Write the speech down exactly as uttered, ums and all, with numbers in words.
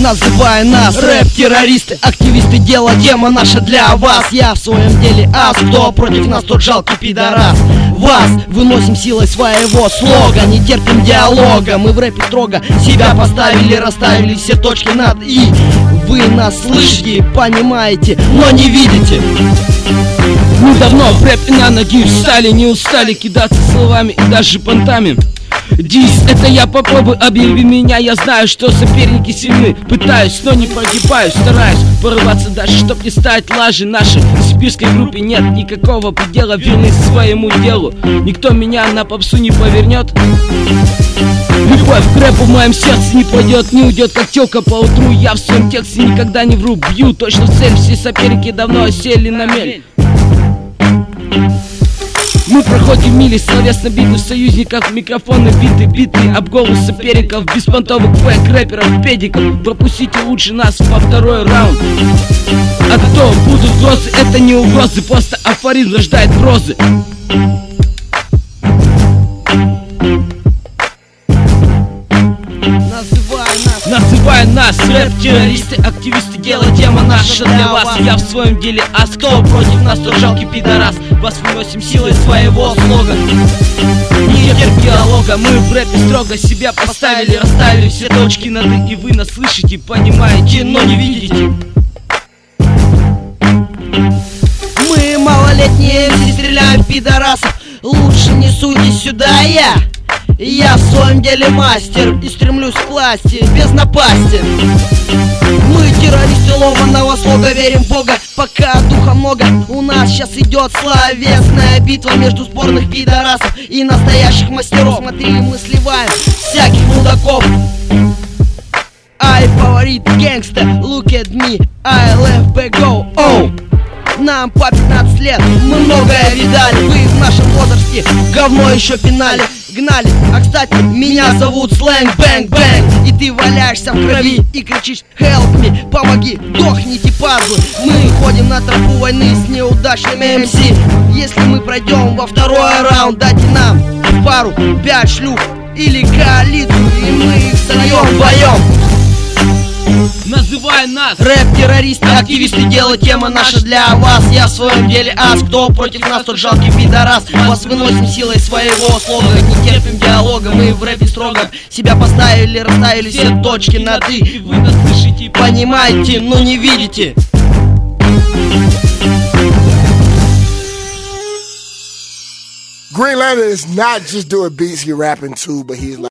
называя нас рэп-террористы, активисты, дело тема наша для вас. Я в своем деле ас, кто против нас, тот жалкий пидорас. Вас выносим силой своего слога, не терпим диалога. Мы в рэпе строго себя поставили, расставили все точки над «и». Вы нас слышите, понимаете, но не видите. Мы давно в рэпе на ноги встали, не устали кидаться словами и даже понтами. Дис, это я, попробуй объяви меня. Я знаю, что соперники сильны. Пытаюсь, но не погибаю. Стараюсь порываться дальше, чтоб не стать лажей. Нашей сибирской группе нет никакого предела верны своему делу. Никто меня на попсу не повернет. Любовь к рэпу в моем сердце не пойдет, не уйдет, как тёлка по утру. Я в своем тексте никогда не вру. Бью точно в цель, все соперники давно осели на мель. Мы проходим мили, словесно битвы союзников, микрофоны биты, биты об голову соперников, беспонтовых фэк, рэперов, педиков. Пропустите лучше нас во второй раунд. А то будут грозы, это не угрозы, просто афоризм рождает прозы. Называя нас рэп-террористы, активисты, дело тема наша для вас. Я в своем деле ас, кто против нас, тот жалкий пидорас. Вас выносим силой своего слога, не терпим диалога. Мы в рэпе строго себя поставили, расставили все точки над «и». И вы нас слышите, понимаете, но не видите. Мы малолетние, все стреляем в пидорасов. Лучше не суйте сюда, я Я в своем деле мастер и стремлюсь к власти без напасти. Мы террористы ломаного слога, верим в Бога, пока духа много. У нас сейчас идет словесная битва между сборных пидорасов и настоящих мастеров. Смотри, мы сливаем всяких мудаков. I фаворит гэнгста, look at me, I left back go, oh. Нам по пятнадцать лет, мы многое видали. Вы в нашем возрасте говно еще пинали, гнали. А кстати, меня зовут Slang Bang Bang. И ты валяешься в крови и кричишь help me, помоги, дохните пазлы. Мы ходим на тропу войны с неудачными эм си. Если мы пройдем во второй раунд, дайте нам в пару пять шлюх или коалицию, и мы их встаем вдвоем. Называя нас рэп-террористы, активисты, дело тема наша для вас. Я в своем деле ас, кто против нас, тот жалкий пидорас. Вас выносим силой своего слога, не терпим диалога. Мы в рэпе строго себя поставили, расставили все точки над «и». И вы нас слышите, понимаете, но не видите. Green Lantern is not just doing beats, he rapping too, but he's like